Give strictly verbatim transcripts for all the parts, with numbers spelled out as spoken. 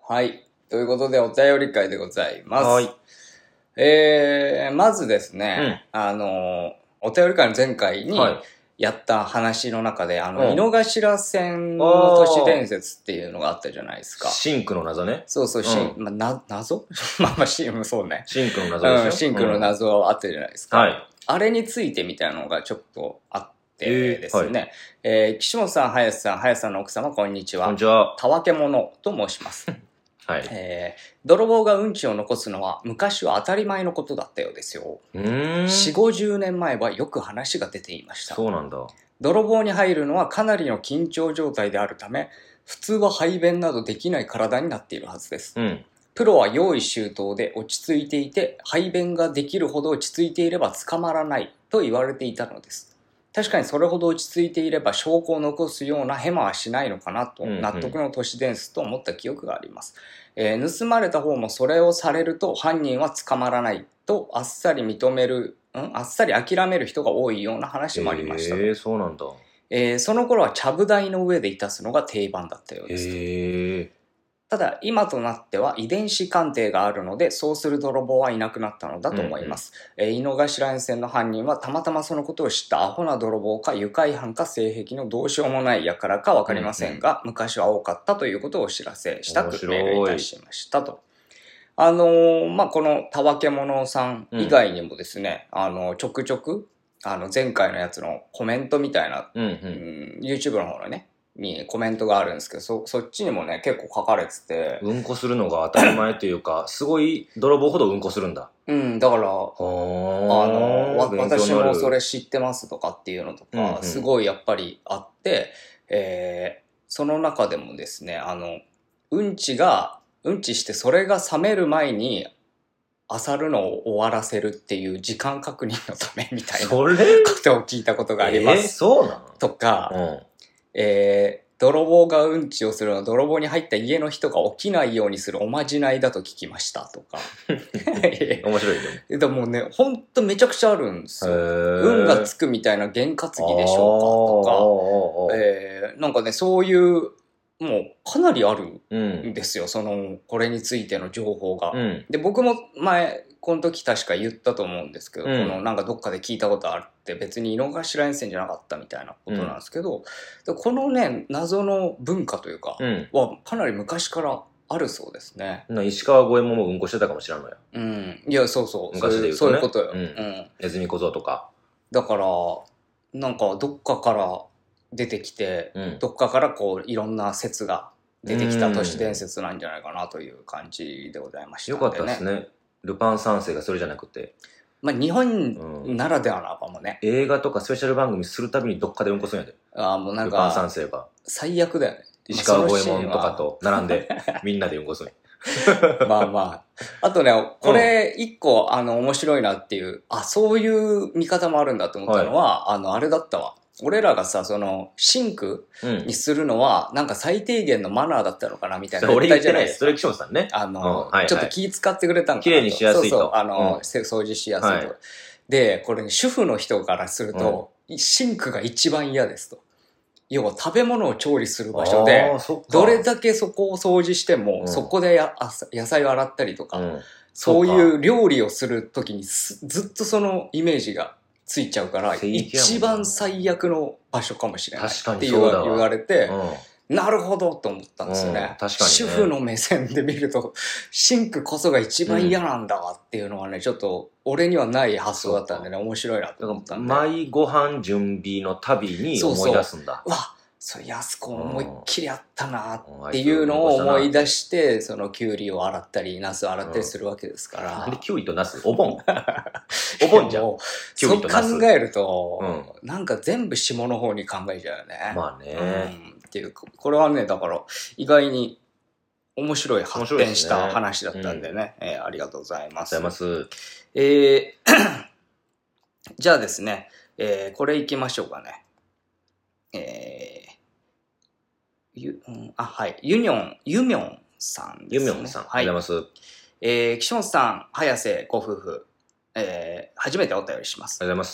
はい。ということで、お便り会でございます。 はい。 えー、まずですね、うん、あの、お便り会の前回にやった話の中で、はい、あの、井の頭線の都市伝説っていうのがあったじゃないですか。 真空の謎ね。 そうそう、シン、うん、まあ、な、謎まあまあ、シン、そうね。 真空の謎でしょ、 うん、真空の謎あったじゃないですか。 はい。 あれについてみたいなのがちょっとあってですね。えーはい、えー、岸本さん、林さん、林さんの奥様、こんにちは。 こんにちは。 たわけ者と申します。 はい。 えー、泥棒がうんちを残すのは昔は当たり前のことだったようですよ。 うーん。 よん、ごじゅうねんまえはよく話が出ていました。 そうなんだ。 泥棒に入るのはかなりの緊張状態であるため、普通は排便などできない体になっているはずです。 うん。 プロは用意周到で落ち着いていて、排便ができるほど落ち着いていれば捕まらないと言われていたのです。確かにそれほど落ち着いていれば証拠を残すようなヘマはしないのかなと、納得の都市伝説と思った記憶があります。えー、盗まれた方もそれをされると犯人は捕まらないとあっさり認める、んあっさり諦める人が多いような話もありました。 へえ、そうなんだ。 えー、その頃はちゃぶ台の上でいたすのが定番だったようです。 へえ。 ただ今となっては遺伝子鑑定があるのでそうする泥棒はいなくなったのだと思います。うんうん、えー、井の頭沿線の犯人はたまたまそのことを知ったアホな泥棒か愉快犯か性癖のどうしようもない輩か分かりませんが、うんうん、昔は多かったということをお知らせしたくメールいたしましたと。あのー、まあ、このたわけ者さん以外にもですね、うん、あのちょくちょくあの前回のやつのコメントみたいな、うんうん、YouTube の方のねにコメントがあるんですけど、そ、そっちにもね、結構書かれてて。 うんこするのが当たり前というか、すごい泥棒ほどうんこするんだ。 うん、だから、あの、わ私もそれ知ってますとかっていうのとか、うんうん、すごいやっぱりあって、えー、その中でもですね、あの、うんちが、うんちしてそれが冷める前に、漁るのを終わらせるっていう時間確認のためみたいなことを聞いたことがあります。 えー、そうなのとか、 うんえー、泥棒がうんちをするのは泥棒に入った家の人が起きないようにするおまじないだと聞きましたとか面白いね。 でもね、ほんとめちゃくちゃあるんですよ。運がつくみたいな験担ぎでしょうかとか、えー、なんかねそういうもうかなりあるんですよ、うん、そのこれについての情報が、うん、で僕も前この時確か言ったと思うんですけど、うん、このなんかどっかで聞いたことあるって別に井の頭沿線じゃなかったみたいなことなんですけど、うん、このね謎の文化というか、うん、はかなり昔からあるそうですね。 石川五右衛門もうんこしてたかもしれんのよ。 うん、いやそうそう昔で言うとね、 そういうことよ、 うんうん、ネズミ小僧とか。 だからなんかどっかから出てきて、うん、どっかからこういろんな説が出てきた都市伝説なんじゃないかなという感じでございましたんで、ね、よかったですね。ルパン三世がそれじゃなくて、 まあ日本ならではなのかもね、 うん、映画とかスペシャル番組するたびにどっかでうんこするんやで。 ああもうなんかルパン三世が最悪だよね。 石川五右衛門とかと並んでみんなでうんこするまあまああとねこれ一個、うん、あの面白いなっていう、あそういう見方もあるんだと思ったのは、はい、あのあれだったわ。俺らがさそのシンクにするのは、うん、なんか最低限のマナーだったのかなみたいな。 俺言ってないです。それ岸本さんね。 あの、うんはいはい、ちょっと気使ってくれたんかなと。 綺麗にしやすいと。 そうそうあの、うん、掃除しやすいと、はい、でこれね主婦の人からすると、うん、シンクが一番嫌ですと。要は食べ物を調理する場所でどれだけそこを掃除しても、うん、そこでや野菜を洗ったりとか、うん、そういう料理をするときにずっとそのイメージがついちゃうから一番最悪の場所かもしれないって言われて、うん、なるほどと思ったんですよね。うん、確かにね、主婦の目線で見るとシンクこそが一番嫌なんだわっていうのはね、ちょっと俺にはない発想だったんでね、面白いなと思ったんで。 毎ご飯準備のたびに思い出すんだ。 そうそう、うわそれ安子思いっきりあったなっていうのを思い出して、そのキュウリを洗ったりナスを洗ったりするわけですから、うん、 なんでキュウリとナスお盆お盆じゃん。 キュウリとナスそう考えると、うん、なんか全部下の方に考えちゃうよね。 まあね、 うん、っていうこれはねだから意外に面白い発展した話だったんでね、うんえー、ありがとうございます。 ありがとうございます。 えー、じゃあですね、えー、これいきましょうかね。えーゆうん、あはいユニョンユミョンさんですね。 ユミョンさん、はい、ありがとうございます。 えー、岸本さん早瀬ご夫婦、えー、初めてお便りします。 ありがとうございます。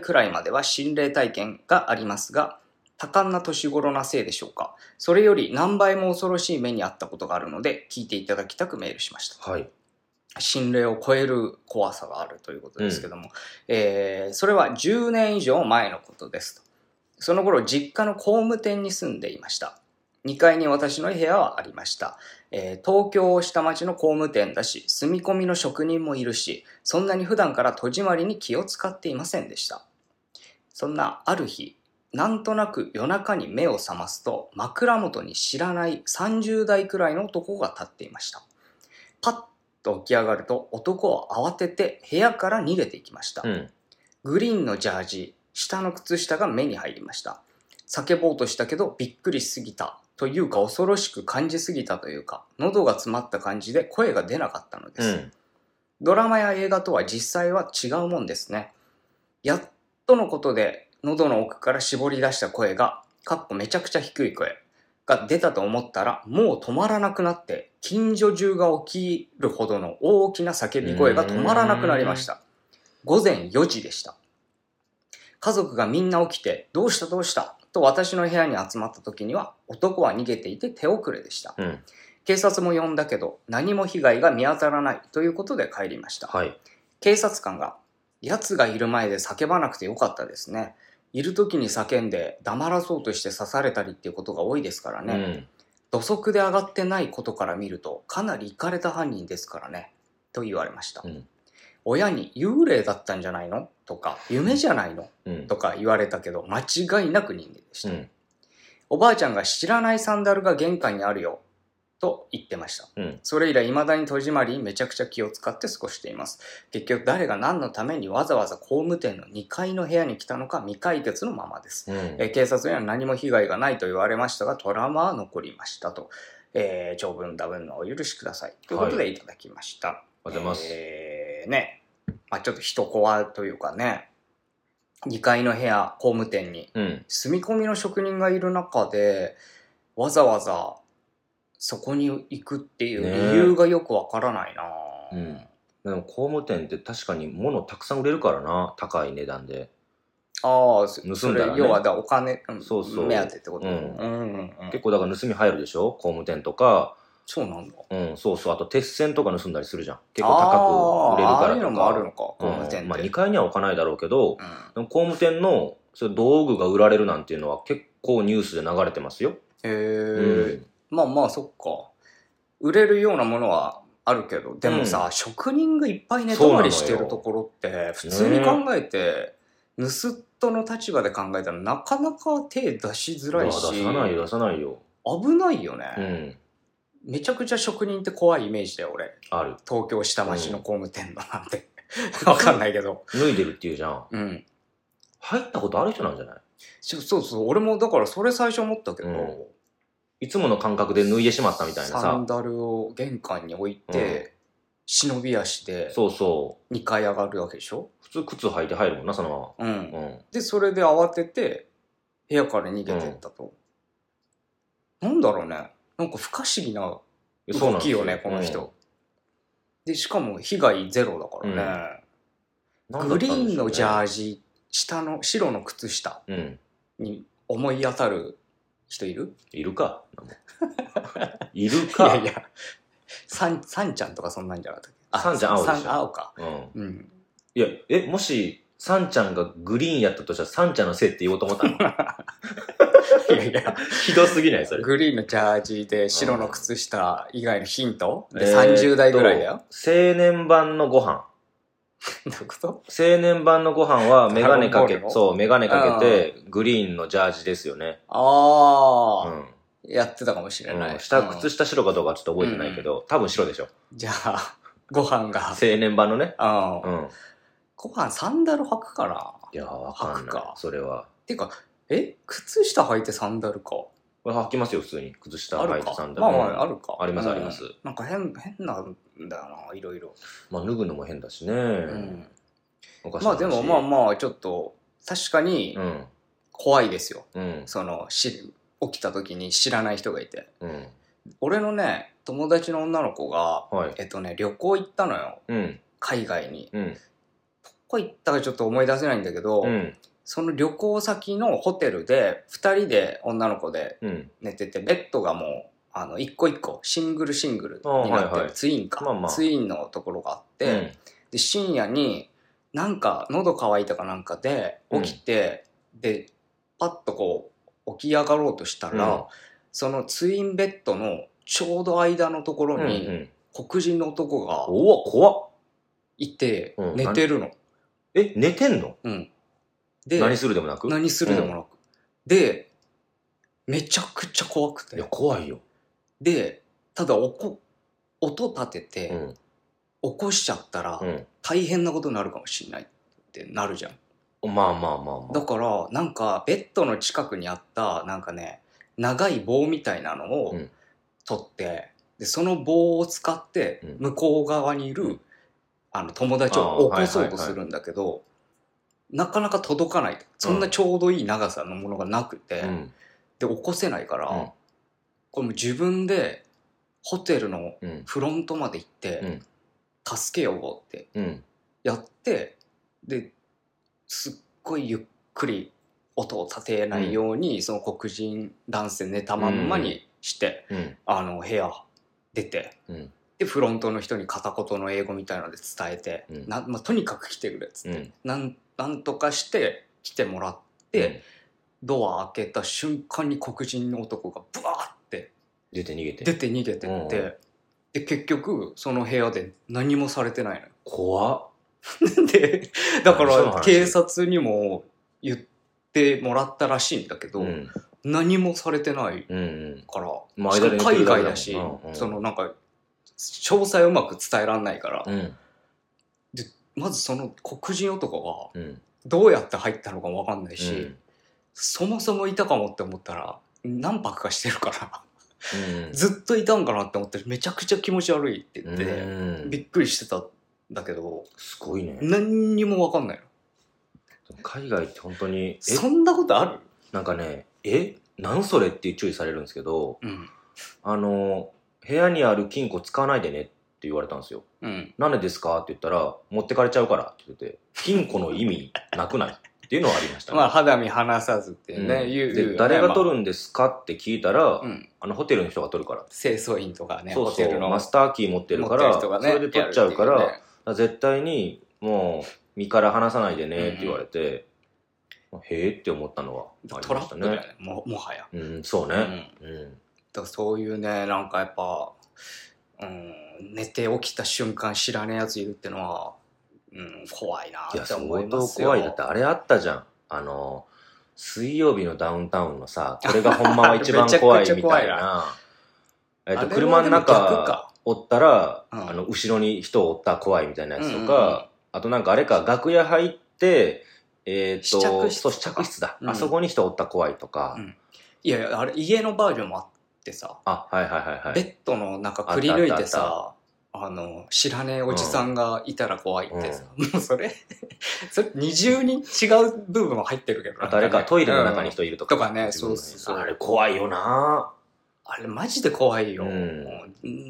私は子供の頃からにじゅう代くらいまでは心霊体験がありますが、 多感な年頃なせいでしょうか。それより何倍も恐ろしい目に遭ったことがあるので、聞いていただきたくメールしました。 はい。 心霊を超える怖さがあるということですけども、うん、えー、それはじゅうねん以上前のことですと。その頃、実家の工務店に住んでいました。にかいに私の部屋はありました。えー、東京下町の工務店だし、住み込みの職人もいるし、そんなに普段から戸締まりに気を使っていませんでした。そんなある日、なんとなく夜中に目を覚ますと、枕元に知らないさんじゅうだいくらいの男が立っていました。パッと起き上がると、男は慌てて部屋から逃げていきました。うん、グリーンのジャージ、下の靴下が目に入りました。叫ぼうとしたけどびっくりしすぎたというか、恐ろしく感じすぎたというか、喉が詰まった感じで声が出なかったのです。うん、ドラマや映画とは実際は違うもんですね。やっとのことで喉の奥から絞り出した声が、かっこめちゃくちゃ低い声が出たと思ったら、もう止まらなくなって、近所中が起きるほどの大きな叫び声が止まらなくなりました。ごぜんよじでした。家族がみんな起きて、どうしたどうしたと私の部屋に集まった時には、男は逃げていて手遅れでした。うん、警察も呼んだけど、何も被害が見当たらないということで帰りました。はい、警察官が、奴がいる前で叫ばなくてよかったですね。いる時に叫んで黙らそうとして刺されたりっていうことが多いですからね。うん、土足で上がってないことから見ると、かなりイカれた犯人ですからね。と言われました。うん、親に幽霊だったんじゃないのとか、夢じゃないの、うん、とか言われたけど、間違いなく人間でした。うん、おばあちゃんが知らないサンダルが玄関にあるよと言ってました。うん、それ以来未だに戸締まりにめちゃくちゃ気を使って過ごしています。結局誰が何のためにわざわざ工務店のにかいの部屋に来たのか未解決のままです。うん、え警察には何も被害がないと言われましたが、トラウマは残りましたと。えー、長文多文のお許しくださいということでいただきました。はい、ありがとうございます。 えー、ね。まあ、ちょっと人怖というかね、にかいの部屋、工務店に、うん、住み込みの職人がいる中で、わざわざそこに行くっていう理由がよくわからないな、 ね、うん、でも工務店って確かに物たくさん売れるからな、高い値段で。 ああ、盗んだらね。要はだお金、 そうそう、 目当てってこと、うんうんうんうん、結構だから盗み入るでしょ、工務店とか。 そうなんだ。 うん、そうそう。あと鉄線とか盗んだりするじゃん。結構高く売れるからとか。ああいうのもあるのか、工務店って。 うん、まあにかいには置かないだろうけど、うん、工務店のそれ道具が売られるなんていうのは結構ニュースで流れてますよ。へえ、うん、まあまあそっか。売れるようなものはあるけど、でもさ、うん、職人がいっぱい寝泊まりしてるところって普通に考えて、盗人の立場で考えたらなかなか手出しづらいし。 出さないよ、出さないよ。 危ないよね。うんめちゃくちゃ職人って怖いイメージだよ、俺。 ある。 東京下町の工務店のなんて。わ、うん、かんないけど。 脱いでるっていうじゃん。うん。入ったことある人なんじゃない？ そうそうそう。俺もだからそれ最初思ったけど、うん、 いつもの感覚で脱いでしまったみたいなさ。 サンダルを玄関に置いて、うん、忍び足で、 そうそう。 にかい上がるわけでしょ？ 普通靴履いて入るもんな、そのまま。うん。うん、で、それで慌てて、部屋から逃げてったと。うん、なんだろうね。なんか不可思議な動きよね、この人、うん。で、しかも被害ゼロだからね。うん、グリーンのジャージ、下の白の靴下に思い当たる人いる？ いるか。いるか。 いやいや、サン、サンちゃんとかそんなんじゃなかったっけ？ あ、サンちゃん青でしょ。 サン青か。 うん。うん、いや、え、もし、サンちゃんがグリーンやったとしたら、サンちゃんのせいって言おうと思ったの？いやいや、ひどすぎないそれ。 グリーンのジャージで白の靴下以外のヒント、うん、でさんじゅうだいぐらいだよ。 青年版のご飯。 どういうこと？ 青年版のご飯はメガネかけ、そう、メガネかけてグリーンのジャージですよね。 ああ、うん、やってたかもしれない。 うん、下、靴下白かどうかちょっと覚えてないけど、うん、多分白でしょ。 じゃあ、ご飯が。 青年版のね。 うん。ご飯サンダル履くかな？ いや、わかんない。履くか。それは。 てか、え靴下履いてサンダルか。 これ履きますよ、普通に。靴下履いてサンダル。 まあまあ、あるか。 あります、あります。 なんか変、変なんだよな、いろいろ。 まあ、脱ぐのも変だしね。うん。 まあでもまあまあ、ちょっと、確かに、怖いですよ。うん。その、し、起きた時に知らない人がいて。うん。俺のね、友達の女の子が、はい、えっとね、旅行行ったのよ。うん。海外に。うん。どこ行ったかちょっと思い出せないんだけど、うん。 その旅行先のホテルでふたりで女の子で寝てて、ベッドがもうあの一個一個シングルシングルになってる、はいはい、ツインか、まあまあ、ツインのところがあって、うん、で深夜になんか喉乾いたかなんかで起きて、うん、でパッとこう起き上がろうとしたら、うん、そのツインベッドのちょうど間のところに、うんうん、黒人の男がいて寝てるの、うん、 え寝てんの？ うん。 で何するでもなく何するでもなく、うん、でめちゃくちゃ怖くて、 いや怖いよ。 でただおこ音立てて、うん、起こしちゃったら、うん、大変なことになるかもしれないってなるじゃん。 まあまあまあまあ。 だからなんかベッドの近くにあったなんかね長い棒みたいなのを取って、うん、でその棒を使って向こう側にいる、うん、あの友達を起こそうとするんだけど、はいはいはい、なかなか届かない。そんなちょうどいい長さのものがなくて、うん、で起こせないから、うん、これも自分でホテルのフロントまで行って、うん、助けようってやって、ですっごいゆっくり音を立てないように、うん、その黒人男性寝たまんまにして、うん、あの部屋出て、うん、でフロントの人に片言の英語みたいなので伝えて、うんなまあ、とにかく来てくれっつって、うん、なんなんとかして来てもらって、うん、ドア開けた瞬間に黒人の男がブワーって出て逃げて出て逃げてって、うん、で結局その部屋で何もされてないのよ。 怖っでだから警察にも言ってもらったらしいんだけど、うん、何もされてないから、うんうんまあ、しかも海外だし、うんうん、そのなんか詳細をうまく伝えらんないから、うん、でまずその黒人男がどうやって入ったのかも分かんないし、うん、そもそもいたかもって思ったら何泊かしてるから、うん、ずっといたんかなって思ってめちゃくちゃ気持ち悪いって言って、うん、びっくりしてたんだけどすごいね何にも分かんないの。 海外って本当にそんなことある？ なんかねえ何それって注意されるんですけど、うん、あの部屋にある金庫使わないでねって言われたんですよ、うん、なんでですかって言ったら持ってかれちゃうからって言ってて金庫の意味なくないっていうのはありましたね。 まあ肌身離さずっていうね、うん、 言うで、ね、誰が取るんですかって聞いたら、うん、あのホテルの人が取るから清掃員とかねそうそうホテルのマスターキー持ってるから、ね、それで取っちゃうから、ね、絶対にもう身から離さないでねって言われて、うん、へーって思ったのはありましたね。 トラップだよね も, もはや、 うん、そうね、うんうん、 だからそういうねなんかやっぱ、うん、寝て起きた瞬間知らねえやついるってのは、うん、怖いなって思いますよ。いや相当怖い。だってあれあったじゃんあの水曜日のダウンタウンのさこれがほんまは一番怖いみたいなえっと車の中おったら、うん、あの後ろに人おったら怖いみたいなやつとか、うんうんうん、あとなんかあれか楽屋入ってえー、っと試着室、そう試着室だ、うん、あそこに人おったら怖いとか、うん、 いやいやあれ家のバージョンもあってさあはいはいはいはいベッドの中くり抜いてさあの知らねえおじさんがいたら怖いってさ、うん、もうそれそれ二重に違う部分も入ってるけど、ね、 あとあれかトイレの中に人いるとか、 うん、とかねそうそうあれ怖いよなあれマジで怖いよ、うん、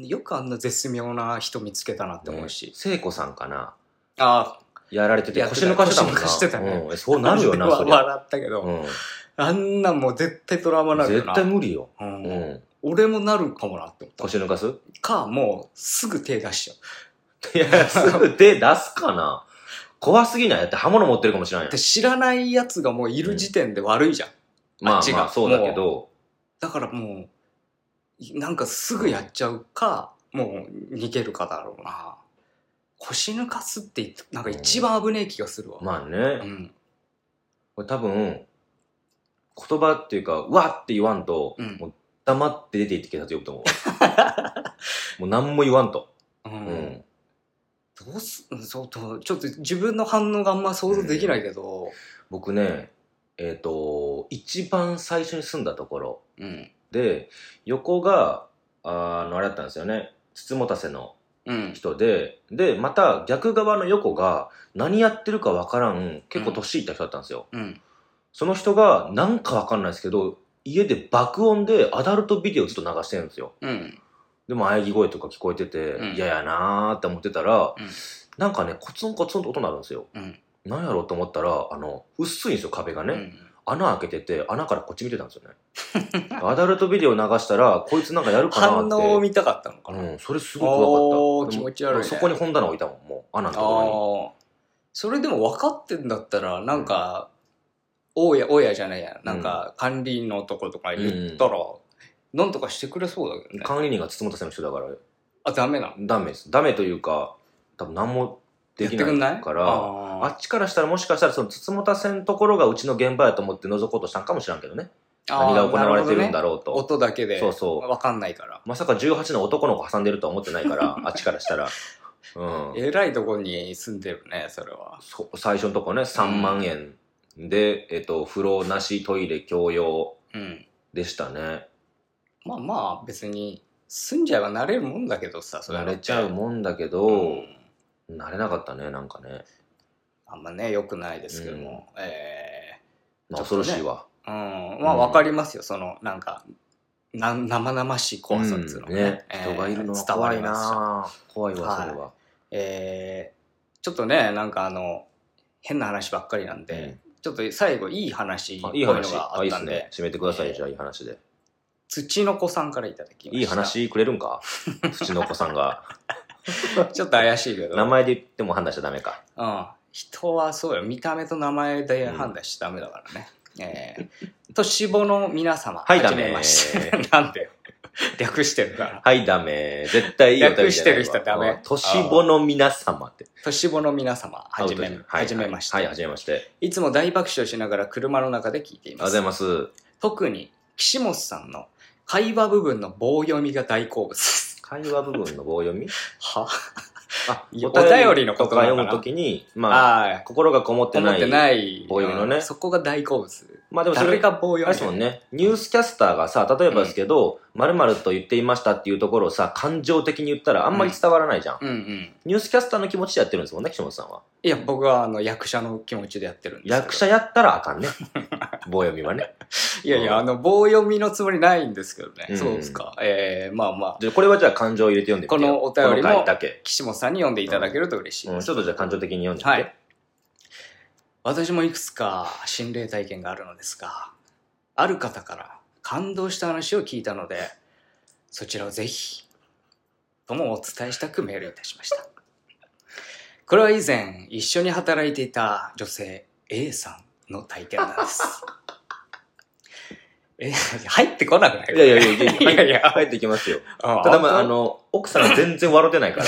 よくあんな絶妙な人見つけたなって思うし、 ね、聖子さんかなあやられてて腰抜かしてたもんな。 してたね、 うん、そうなるよなそりゃ笑ったけど、うん、あんなんもう絶対トラウマになるよな。 絶対無理よ、 うんうん、俺もなるかもなって思った。 腰抜かすかもうすぐ手出しちゃう。 いやすぐ手出すかな怖すぎないだって刃物持ってるかもしれないで知らないやつがもういる時点で悪いじゃん、 うん、あっちが、まあまあそうだけどだからもうなんかすぐやっちゃうか、うん、もう逃げるかだろうな。腰抜かすってなんか一番危ねえ気がするわ、 うん、まあね、うん、これ多分言葉っていうかうわって言わんと、うん、もう黙って出て行って警察呼ぶと思うもう何も言わんと、うんうん、 どうすそうとちょっと自分の反応があんま想像できないけど、うん、 僕ねえっと一番最初に住んだところ、うん、で横があのあれだったんですよねつつもたせの人で、うん、でまた逆側の横が何やってるかわからん結構年いった人だったんですよ、うん、その人がなんかわかんないですけど家で爆音でアダルトビデオずっと流してるんですよ、うん、でも喘ぎ声とか聞こえてて嫌、うん、やなーって思ってたら、うん、なんかねコツンコツンと音鳴るんですよ、うん、 なんやろうと思ったら、あの、薄いんですよ、壁がね。うん、穴開けてて、穴からこっち見てたんですよね。アダルトビデオ流したら、こいつなんかやるかなって。 反応を見たかったのかな。 うん、それすごく怖かった。 気持ち悪い、ね。 そこに本棚置いたもん、もう、穴のところに。 それでも分かってんだったら、なんか、大家、大家じゃないや、なんか、管理員のとことか言ったら、なんとかしてくれそうだけどね。 管理人が筒本さんの人だから。 あ、ダメなの？ ダメです。ダメというか、多分何もできないから、あっちからしたらもしかしたらその筒本線のところがうちの現場やと思って覗こうとしたんかもしらんけどね。何が行われてるんだろうと。 ね、音だけで。 そうそう。 わかんないから。 まさかじゅうはちの男の子挟んでるとは思ってないから、あっちからしたら。 うん。えらいとこに住んでるね、それは。 そ最初のとこね、さんまんえんで、うん、えっと、風呂なし、トイレ共用でしたね。 うん、まあまあ、別に、住んじゃえば慣れるもんだけどさ、 それ慣れちゃうもんだけど、うん、慣れなかったね、なんかね。 あんまね、良くないですけども。うん、えー、まあ、恐ろしいわ。 うん、まあわかりますよ、その、なんか、な生々しい怖さっつうのね。うん、ね、 えー、人がいるのは怖いな。怖いわ、それは。はい、 えー、ちょっとね、なんかあの、変な話ばっかりなんで、うん、ちょっと最後いい話っぽいのがあったんで。 あ、いい話。ね、締めてください、えー、じゃあいい話で。 土の子さんからいただきました。 いい話くれるんか土の子さんが。 ちょっと怪しいけど。 名前で言っても判断しちゃダメか。 うん。人はそうよ。見た目と名前で判断しちゃダメだからね。うん、えー、年子の皆様。 はい、ダメ。 なんでよ。略してるから。 はい、ダメ。絶対いいお便りじゃないわ。 略してる人ダメ。 年子の皆様って。 年子の皆様。はじめ、はじめまして。 はい、はじめまして。 いつも大爆笑しながら車の中で聞いています。 ありがとうございます。 特に、岸本さんの会話部分の棒読みが大好物です。 会話部分の棒読みはあ、 お便りのことが読むときに、まあ、心がこもってない。 こもってない棒読みのね。 そこが大好物。 まあでもそれ、 誰が棒読みあれですもんね。ニュースキャスターがさ、例えばですけど、まるまると言っていましたっていうところをさ、感情的に言ったらあんまり伝わらないじゃん。うんうん。ニュースキャスターの気持ちでやってるんですもんね、岸本さんは。 いや、僕はあの役者の気持ちでやってるんです。 役者やったらあかんね。棒読みはね。 いやいや、あの、棒読みのつもりないんですけどね。うん、そうですか。えー、まあまあ。 じゃこれはじゃあ感情を入れて読んでみてよ。このお便りも、岸本さんに読んでいただけると嬉しいです。 うんうん、ちょっとじゃあ感情的に読んでみて。はい。 私もいくつか心霊体験があるのですが、ある方から感動した話を聞いたので、そちらをぜひ、ともお伝えしたくメールいたしました。これは以前、一緒に働いていた女性 A さんの体験なんです。え、入ってこなくない？ いやいやいやいやいやいや、入ってきますよ。ただまあ、あの、奥さんが全然笑ってないから、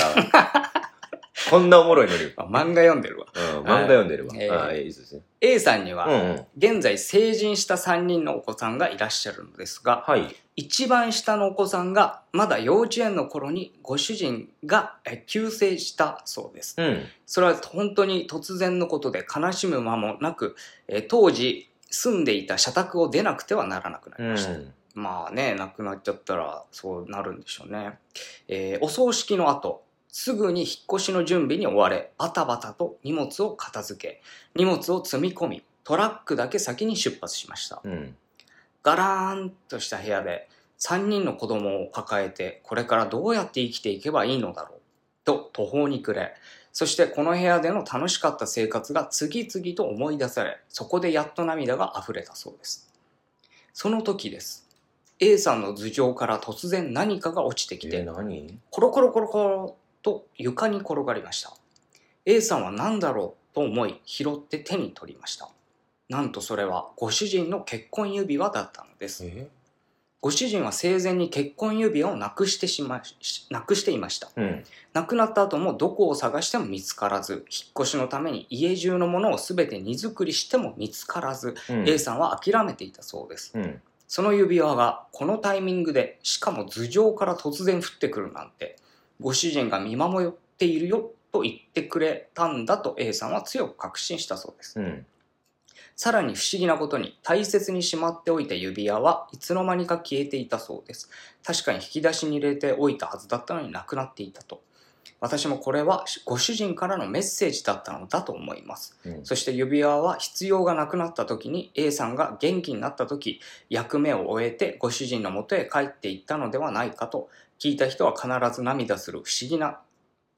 こんなおもろいのに。 漫画読んでるわ。 うん、漫画読んでるわ。えー、あいいですね。 A さんには、うんうん、現在成人したさんにんのお子さんがいらっしゃるのですが、はい、一番下のお子さんがまだ幼稚園の頃にご主人が急逝したそうです。うん、それは本当に突然のことで悲しむ間もなく、えー、当時住んでいた社宅を出なくてはならなくなりました。うん、まあね、亡くなっちゃったらそうなるんでしょうね。えー、お葬式の後、すぐに引っ越しの準備に追われ、バタバタと荷物を片付け、荷物を積み込み、トラックだけ先に出発しました。うん、ガラーンとした部屋でさんにんの子供を抱えて、これからどうやって生きていけばいいのだろうと途方に暮れ、そしてこの部屋での楽しかった生活が次々と思い出され、そこでやっと涙が溢れたそうです。その時です。A さんの頭上から突然何かが落ちてきて、 えー、何？ コロコロコロコロと床に転がりました。A さんは何だろうと思い拾って手に取りました。なんとそれはご主人の結婚指輪だったのです。えご主人は生前に結婚指輪をなくしてしまなくしていました、うん、亡くなった後もどこを探しても見つからず、引っ越しのために家中のものを全て荷造りしても見つからず、うん、A さんは諦めていたそうです、うん、その指輪がこのタイミングで、しかも頭上から突然降ってくるなんて、ご主人が見守っているよと言ってくれたんだと A さんは強く確信したそうです、うん、さらに不思議なことに、大切にしまっておいた指輪はいつの間にか消えていたそうです。確かに引き出しに入れておいたはずだったのになくなっていたと。私もこれはご主人からのメッセージだったのだと思います、うん、そして指輪は必要がなくなった時に A さんが元気になった時、役目を終えてご主人の元へ帰っていったのではないかと、聞いた人は必ず涙する不思議な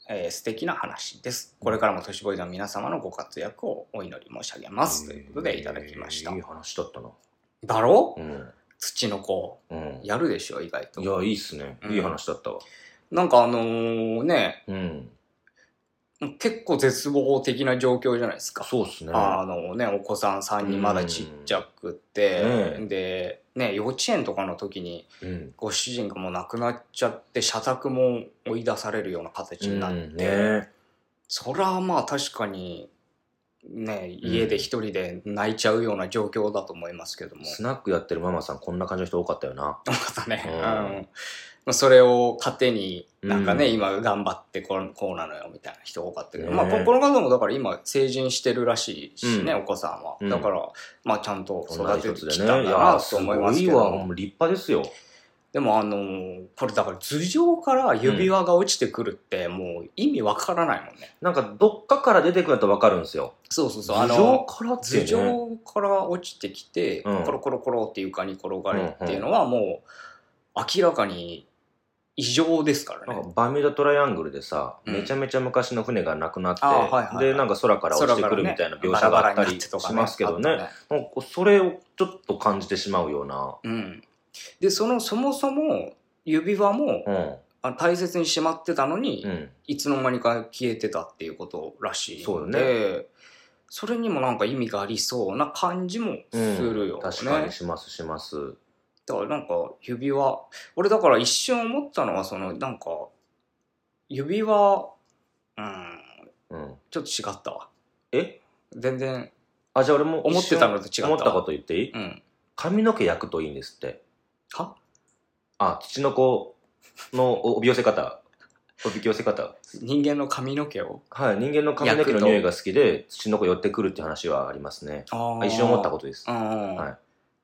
えー、素敵な話です。これからも都市ボーイズの皆様のご活躍をお祈り申し上げます。ということでいただきました。 いい話だったな。 だろ、 うん、 土の子、うん、やるでしょ、意外と。 いや、いいっすね。いい話だったわ。 うん、なんかあのー、ね、うん結構絶望的な状況じゃないですか。 そうですね。 あのね、お子さんさんにんまだちっちゃくて、うん、で、ね、幼稚園とかの時に、ご主人がもう亡くなっちゃって、社宅も追い出されるような形になって、うんね、それはまあ確かに、ね、家で一人で泣いちゃうような状況だと思いますけども。 スナックやってるママさん、こんな感じの人多かったよな。 多かったね。うんそれを糧になんかね、うん、今頑張ってこう、こうなのよみたいな人多かったけど、ね、まあこの方もだから今成人してるらしいしね、うん、お子さんは、うん、だからまあちゃんと育ててきたんだなと思いますけど、 すごいわ、もう立派ですよ。 でもあのー、これだから頭上から指輪が落ちてくるってもう意味わからないもんね、 うん、なんかどっかから出てくるとわかるんですよ。 そうそうそう、 頭上からって、ね、 頭上から落ちてきて、うん、コロコロコロって床に転がるっていうのはもう明らかに異常ですからね。 なんかバミューダトライアングルでさ、うん、めちゃめちゃ昔の船がなくなって、はいはいはい、でなんか空から落ちてくるみたいな描写があったりしますけどね、ねねそれをちょっと感じてしまうような、 うん、でそのそもそも指輪も、うん、大切にしまってたのに、うん、いつの間にか消えてたっていうことらしいので、ね、それにもなんか意味がありそうな感じもするよね、うん、 確かにしますします。 だからなんか指輪、俺だから一瞬思ったのはそのなんか指輪、うん、うん、ちょっと違ったわ。 え？ 全然。 あ、じゃあ俺も思ってたのと違ったわ。 思ったこと言っていい？うん。髪の毛焼くといいんですって。は？あ、土の子のおび寄せ方。おびき寄せ方。 人間の髪の毛を？ はい、人間の髪の毛の匂いが好きで土の子寄ってくるっていう話はありますね。ああ。一瞬思ったことです。あはい。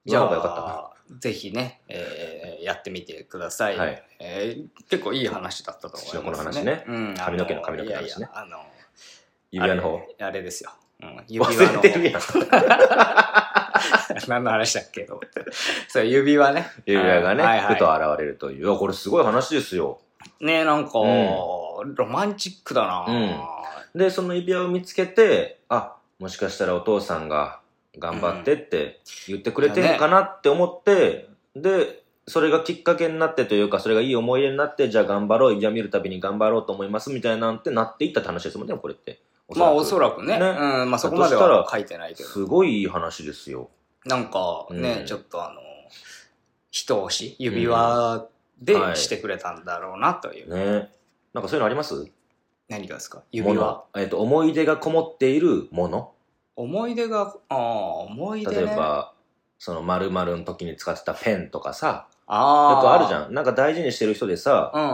じゃあよかった。ぜひね、えー、やってみてください、はいえー、結構いい話だったと思いますね。 この話ね、うん、髪の毛の髪の毛の話ね。いやいやあの指輪の方あ, れあれですよ、うん、指輪の忘れてるやん何の話だっけとそう指輪ね指輪がね、はいはい、ふと現れるという。いやこれすごい話ですよねえなんか、うん、ロマンチックだな、 うん、でその指輪を見つけてあもしかしたらお父さんが頑張ってって言ってくれてるかなって思って、うんね、でそれがきっかけになってというかそれがいい思い出になってじゃあ頑張ろう指輪見るたびに頑張ろうと思いますみたいなんてなっていった話ですもんねこれって。 まあおそらくね、ねうんまあ、そこまでは書いてないけどすごいいい話ですよ。 なんかね、うん、ちょっとあの一押し指輪でしてくれたんだろうなという、 うんはい、ねなんかそういうのあります？ 何がですか指輪、 えーと、思い出がこもっているもの思い出が、ああ、思い出、ね、 例えば、その〇〇の時に使ってたペンとかさ、あよくあるじゃん。なんか大事にしてる人でさ、うん、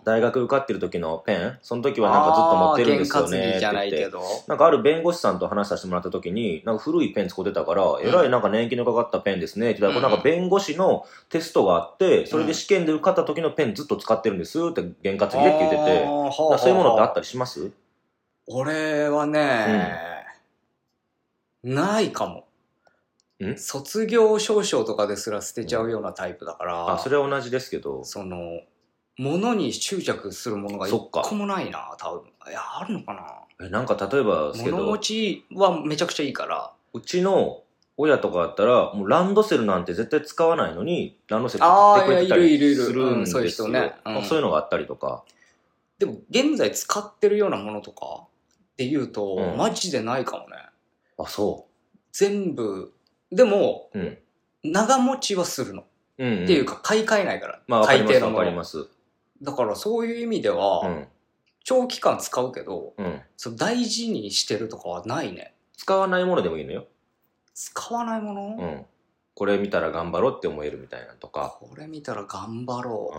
大学受かってる時のペン、その時はなんかずっと持ってるんですよねって言って、なんかある弁護士さんと話させてもらった時に、なんか古いペン使ってたから、うん、えらいなんか年季のかかったペンですねって言ったら、うん、なんか弁護士のテストがあって、それで試験で受かった時のペンずっと使ってるんですって験担ぎでって言ってて、そういうものってあったりします？ 俺はね、うん、ないかも。卒業証書とかですら捨てちゃうようなタイプだから、 うん、あそれは同じですけどその物に執着するものが一個もないな多分。いやあるのかな。 えなんか例えばですけど物持ちはめちゃくちゃいいから、 うちの親とかだったらもうランドセルなんて絶対使わないのにランドセル買ってくれてたりするんですよ。そういうのがあったりとか。 でも現在使ってるようなものとかっていうと、うん、マジでないかもね。 あそう全部でも、うん、長持ちはするの、うんうん、っていうか買い替えないから、 まあ、大抵のもの。わかります。 だからそういう意味では、うん、長期間使うけど、うん、そ大事にしてるとかはないね。 使わないものでもいいのよ。 使わないもの、 うん、これ見たら頑張ろうって思えるみたいなとか。 これ見たら頑張ろ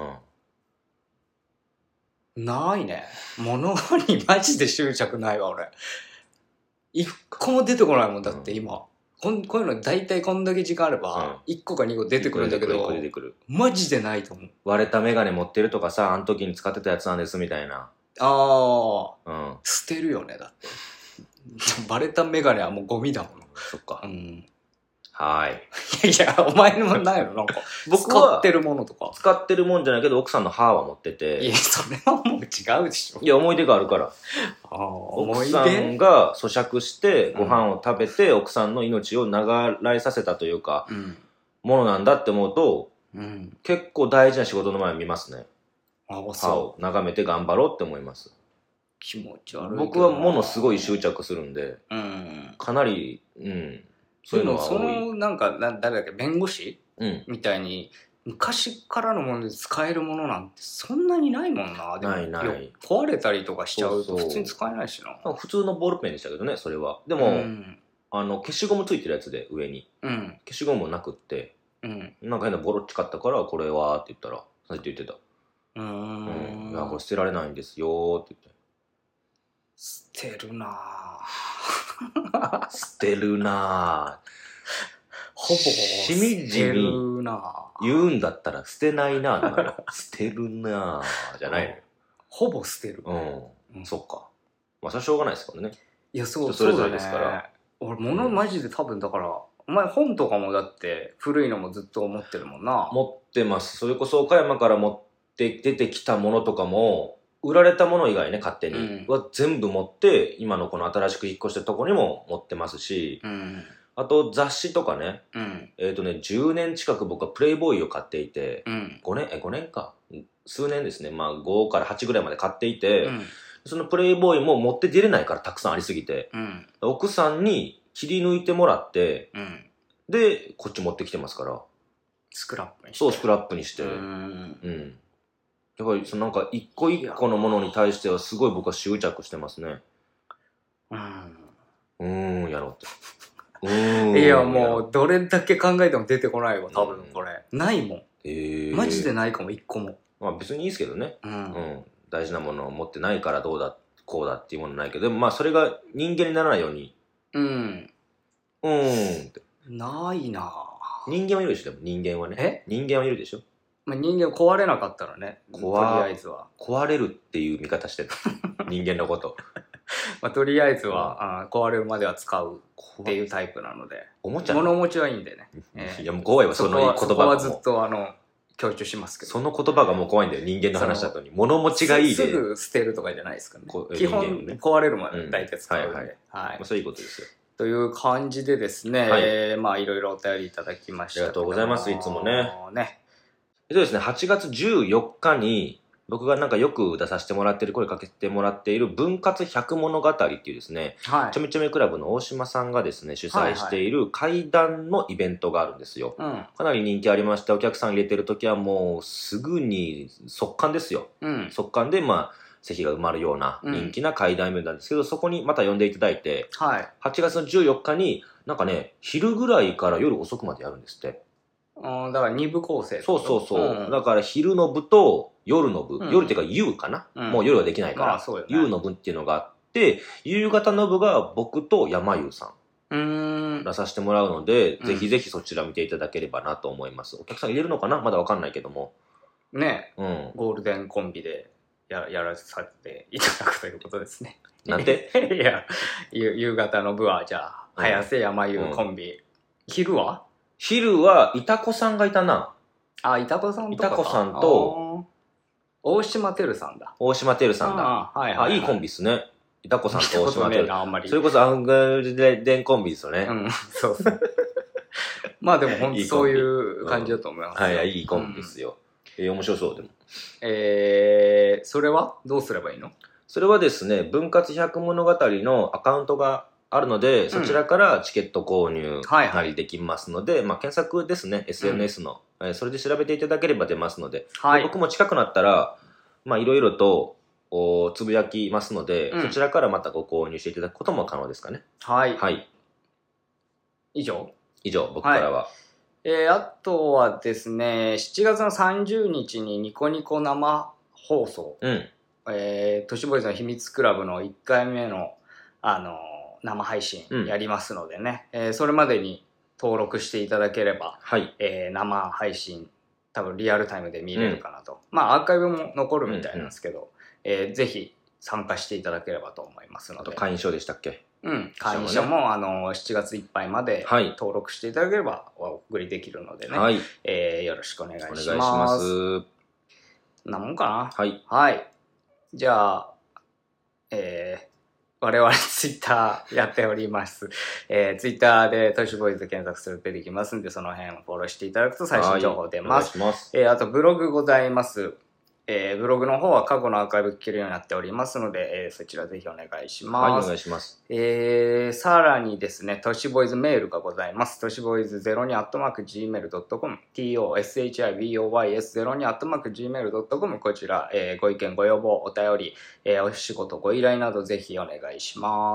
う、うん、ないね。物にマジで執着ないわ俺。一個も出てこないもんだって今、うんこ, こういうの大体こんだけ時間あればいっこかにこ出てくるんだけど、出てくるマジでないと思う。 割れたメガネ持ってるとかさあの時に使ってたやつなんですみたいな。 ああ、うん、捨てるよねだってバレたメガネはもうゴミだもん。 そっか、うん、 はい。 いやいや、お前にもないのなんか、僕は使ってるものとか。 使ってるもんじゃないけど、奥さんの歯は持ってて。 いや、それはもう違うでしょ。 いや、思い出があるから。あ奥さんが咀嚼してご飯を食べて、うん、奥さんの命を長らえさせたというか、うん、ものなんだって思うと、うん、結構大事な仕事の前に見ますね。歯を眺めて頑張ろうって思います。 気持ち悪い。 僕はものすごい執着するんで、うん、かなり、うん、 そういうのは多い。でもそのなんかな誰だっけ弁護士、うん、みたいに昔からのもので使えるものなんてそんなにないもんな。でもないない。 壊れたりとかしちゃうと普通に使えないしな。 そうそう普通のボールペンでしたけどね、それは。でも、うん、あの消しゴムついてるやつで上に、うん、消しゴムもなくって、うん、なんか変なボロっちかったからこれはって言ったらそうやって言ってた。うーん、うん、いやこれ捨てられないんですよって言って。 捨てるなぁ捨てるなぁほぼしみじみ言うんだったら捨てないなぁ捨てるなぁじゃないのよ。 ほぼ捨てる。 うん、うん、そっか。まあそれはしょうがないですからね。 いやそうそれぞれですから、ね、 俺物マジで多分だから、うん、お前本とかもだって古いのもずっと持ってるもんな。 持ってます。それこそ岡山から持って出てきたものとかも売られたもの以外ね、勝手に、うん、は全部持って、今のこの新しく引っ越したとこにも持ってますし、うん、あと雑誌とかね、うん、えっとね、じゅうねん近く僕はプレイボーイを買っていて、うん、ごねん、え、ごねんか。数年ですね。まあごからはちぐらいまで買っていて、うん、そのプレイボーイも持って出れないからたくさんありすぎて、うん、奥さんに切り抜いてもらって、うん、で、こっち持ってきてますから。 スクラップにして。 そう、スクラップにして。うん。うんやっぱりそのなんか一個一個のものに対してはすごい僕は執着してますね。うん。うーん、やろうって。 うーん。いやもうどれだけ考えても出てこないわ、多分これ。うん、ないもん。えー、マジでないかも、一個も。 まあ別にいいですけどね。うん。うん、大事なものを持ってないからどうだ、こうだっていうものないけど、でもまあそれが人間にならないように。うん。うーんって。 ないなぁ。 人間はいるでしょ、でも人間はね。え人間はいるでしょ。 まあ、人間壊れなかったらね、とりあえずは。 壊れるっていう見方してる。人間のこと。 まあ、とりあえずは、うん、あ壊れるまでは使うっていうタイプなので。おもちゃ物持ちはいいんでね。 えー、いやもう怖いわ、その言葉が。そこはずっとあの、強調しますけど。 その言葉がもう怖いんだよ、人間の話だとに。物持ちがいいで。 すぐ捨てるとかじゃないですかね。基本、ね、壊れるまで大体使うんで。うん、はいはい。 はいまあ、そういうことですよ。 という感じでですね、はいえー、まあいろいろお便りいただきました。 ありがとうございます、いつもね。ねそうですね、はちがつじゅうよっかに、僕がなんかよく出させてもらってる、声かけてもらっている、分割百物語っていうですね、はい、ちょめちょめクラブの大島さんがですね、主催している怪談のイベントがあるんですよ。はいはい、かなり人気ありまして、お客さん入れてるときはもうすぐに速乾ですよ。うん、速乾で、まあ、席が埋まるような人気な怪談イベントなんですけど、うん、そこにまた呼んでいただいて、はい、はちがつのじゅうよっかに、なんかね、昼ぐらいから夜遅くまでやるんですって。 うん、だからに部構成。 そうそうそう。うん、だから昼の部と夜の部。うん、夜っていうか夕かな、うん、もう夜はできないから。まあそうよね、夕の部っていうのがあって、夕方の部が僕と山優さん。うん出させてもらうので、ぜひぜひそちら見ていただければなと思います。お客さん入れるのかなまだわかんないけども。 ねえ。うん、ゴールデンコンビでややらさせていただくということですね。 なんていや、夕方の部はじゃあ、早瀬山優コンビ。昼は昼は、いたこさんがいたな。 あ、いたこさんとか。 いたこさんと、 大島てるさんだ。 大島てるさんだ。あ、はいはいはい、あ、いいコンビっすね。いたこさんと大島てる。あんまり。それこそアングルデンコンビですよね。うん、そうそう。 まあでも本当そういう感じだと思います、 うん。はい、いいコンビですよ。うん、えー、面白そうでも。 えー、それはどうすればいいの？ それはですね、分割百物語のアカウントがあるので、そちらからチケット購入なりできますので、うんはいはい、まあ検索ですね、エスエヌエス の、うん、それで調べていただければ出ますので、はい、で僕も近くなったら、まあいろいろとおつぶやきますので、うん、そちらからまたご購入していただくことも可能ですかね。はい。はい。 以上以上、僕からは。はい、 えー、あとはですね、しちがつのさんじゅうにちにニコニコ生放送、うん、えー、都市ボーイズの秘密クラブのいっかいめの、あのー、生配信やりますのでね、うん、えー、それまでに登録していただければ、はいえー、生配信多分リアルタイムで見れるかなと、うん、まあアーカイブも残るみたいなんですけど、うんうんえー、ぜひ参加していただければと思いますので。 あと会員証でしたっけ？ うん、会員証もあのしちがついっぱいまで登録していただければお送りできるのでね、はい、えー、よろしくお願いします。お願いします。なもんかな。はい。はい。じゃあ、えー、我々ツイッターやっております。えー、ツイッターでトシボーイズ検索すると出てきますんで、その辺をフォローしていただくと最新情報出ます。はい、お願いします。えー、あとブログございます。えー、ブログの方は過去のアーカイブ聞けるようになっておりますので、えー、そちらぜひお願いします。はい、お願いします。えー、さらにですね、トシボーイズメールがございます。トシボーイズゼロにアットマークジーメールドットコム、トシボーイズゼロにアットマークジーメールドットコム、こちら、えー、ご意見、ご要望、お便り、えー、お仕事、ご依頼などぜひお願いします。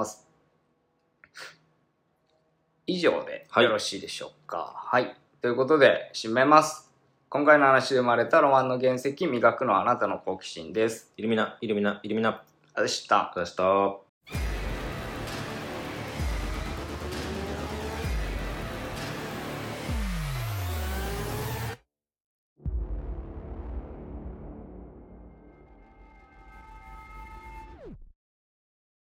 以上でよろしいでしょうか。はい。はい、ということで、締めます。今回の話で生まれたロマンの原石、磨くのはあなたの好奇心です。 イルミナ、イルミナ、イルミナ。 あでした。 あでした。